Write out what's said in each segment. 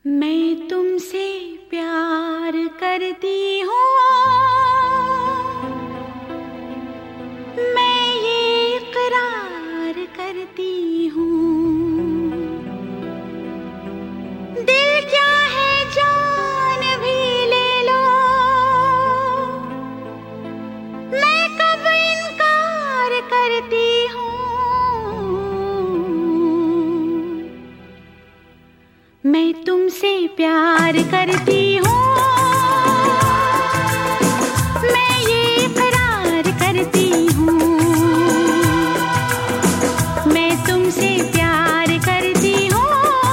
मैं तुमसे प्यार करती हूँ, मैं ये इकरार करती हूँ। दिल क्या है जान भी ले लो, मैं कब इनकार करती हूँ। मैं तुमसे प्यार करती हूँ, मैं ये इकरार करती हूँ। मैं तुमसे प्यार करती हूँ,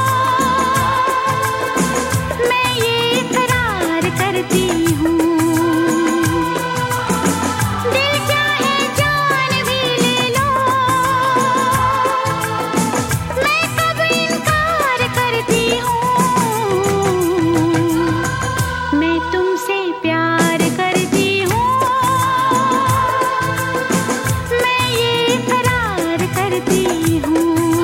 मैं ये इकरार करती हूँ। दिल क्या है जान भी ले लो, मैं कब इनकार करती हूँ। मैं तुमसे प्यार करती हूँ, मैं ये इकरार करती हूँ।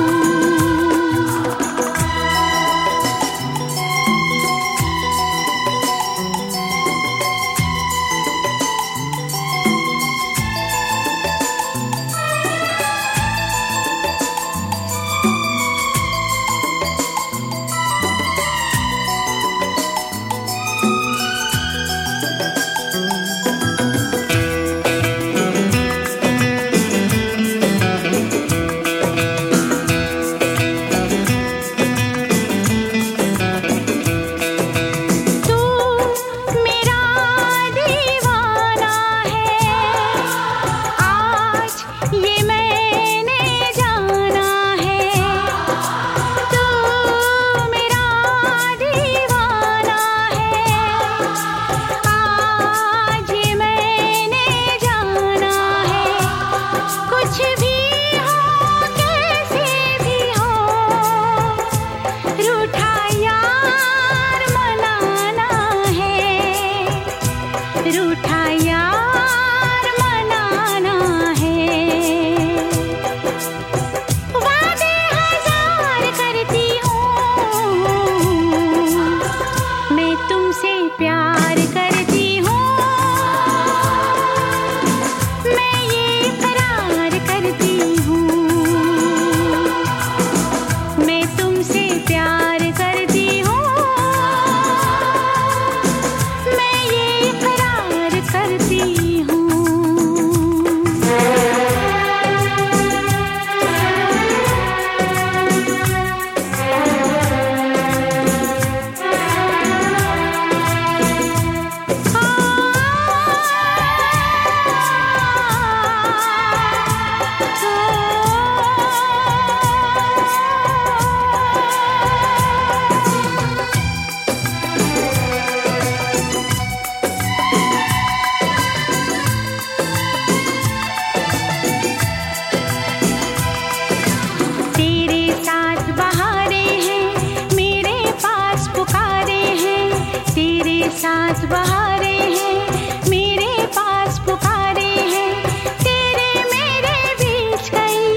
साथ बहारे हैं, मेरे पास पुकारे हैं, तेरे मेरे बीच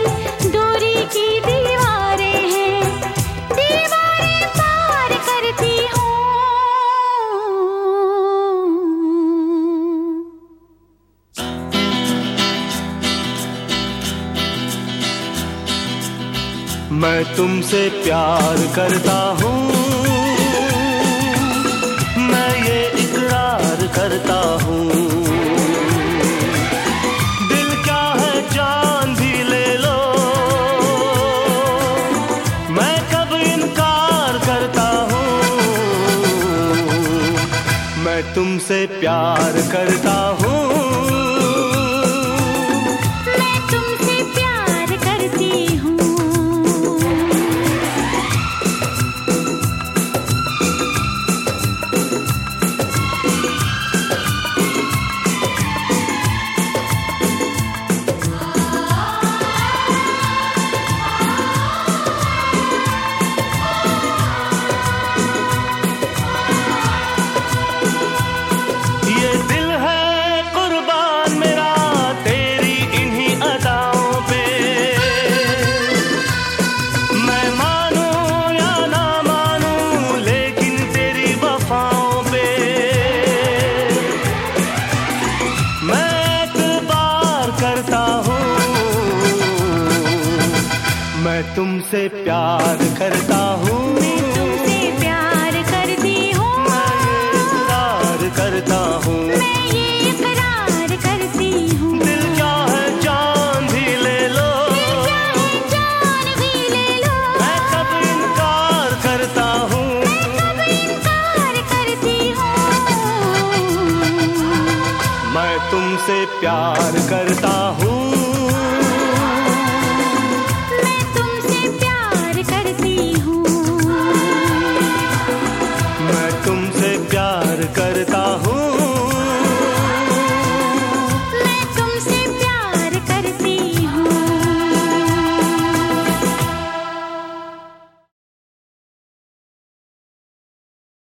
कई दूरी की दीवारें हैं, दीवारें पार करती हूँ। मैं तुमसे प्यार करता हूँ, करता हूँ। दिल क्या है जान भी ले लो, मैं कब इनकार करता हूँ। मैं तुमसे प्यार करता हूँ, मैं तुमसे प्यार करती हूँ। ये दिल है तुमसे प्यार करता हूँ, मैं तुमसे प्यार करती हूँ, मैं ये इकरार करता हूँ, मैं ये इकरार करती हूँ। दिल क्या है जान भी ले लो, दिल क्या है जान भी ले लो, मैं कब इनकार करता हूँ, मैं कब इनकार करती हूँ। मैं तुमसे प्यार करता हूँ।